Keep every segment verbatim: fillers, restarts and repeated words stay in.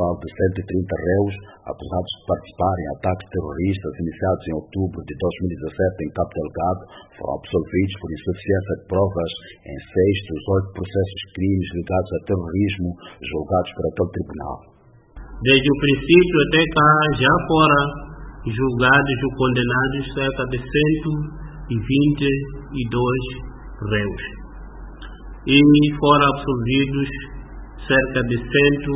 total de cento e trinta réus acusados de participarem em ataques terroristas iniciados em outubro de dois mil e dezassete em Cabo Delgado foram absolvidos por insuficiência de provas em seis dos oito processos de crimes ligados a terrorismo julgados por aquele tribunal. Desde o princípio até cá já foram julgados ou condenados cerca de cento e vinte e dois réus e foram absolvidos cerca de cento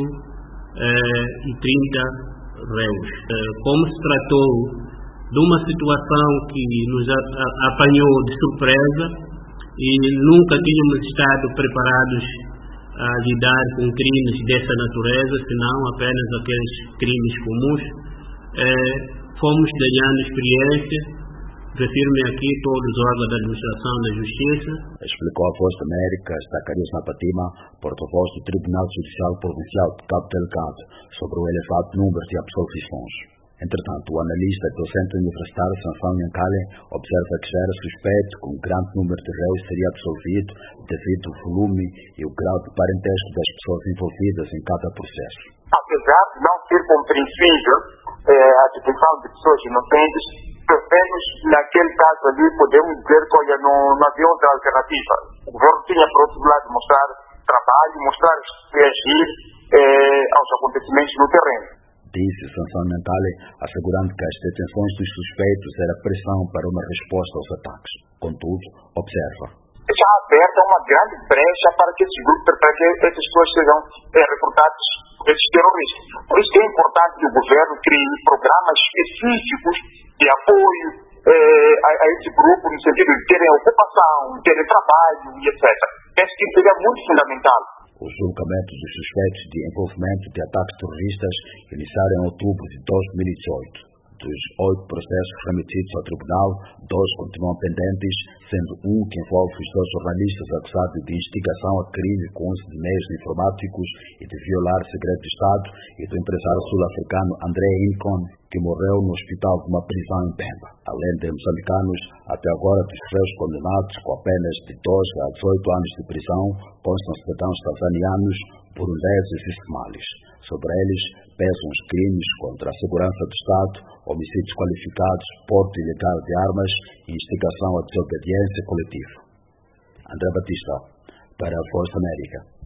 e trinta réus. Como se tratou de uma situação que nos apanhou de surpresa e nunca tínhamos estado preparados a lidar com crimes dessa natureza, senão apenas aqueles crimes comuns, fomos ganhando experiência. Refiro-me aqui todos os órgãos da administração da Justiça. Explicou a Voz da América, Zacarias Napatima, porta-voz do Tribunal Judicial Provincial de Cabo Delgado, sobre o elevado número de absolvições. Entretanto, o analista e docente universitário Sansão Nhankale observa que já era suspeito que um grande número de réus seria absolvido devido ao volume e o grau de parentesco das pessoas envolvidas em cada processo. Apesar de não ser compreensível eh, a detenção de pessoas inocentes, pelo menos naquele caso ali podemos dizer que olha, não, não havia outra alternativa. O governo tinha, por outro lado, mostrar trabalho, mostrar reagir eh, aos acontecimentos no terreno. Disse Sansão Nhankale, assegurando que as detenções dos suspeitos era pressão para uma resposta aos ataques. Contudo, observa. Já aberta uma grande brecha para que esses grupos, para que essas pessoas sejam é, recrutadas por esses terroristas. Por isso que é importante que o governo crie programas específicos de apoio é, a, a esse grupo, no sentido de terem ocupação, terem trabalho e etcétera. Penso que seria muito fundamental. Os julgamentos dos suspeitos de envolvimento de ataques terroristas iniciaram em outubro de dois mil e dezoito. Dos oito processos remetidos ao tribunal, dois continuam pendentes, sendo um que envolve os dois jornalistas acusados de instigação a crime com uso de meios informáticos e de violar segredo de Estado, e do empresário sul-africano André Incon, que morreu no hospital de uma prisão em Pemba. Além de moçambicanos, até agora dos réus condenados com apenas de doze a dezoito anos de prisão, constam cidadãos tanzanianos, burundeses e somalis. Sobre eles pesam os crimes contra a segurança do Estado, homicídios qualificados, porte ilegal de armas e instigação à desobediência coletiva. André Batista, para a Voz da América.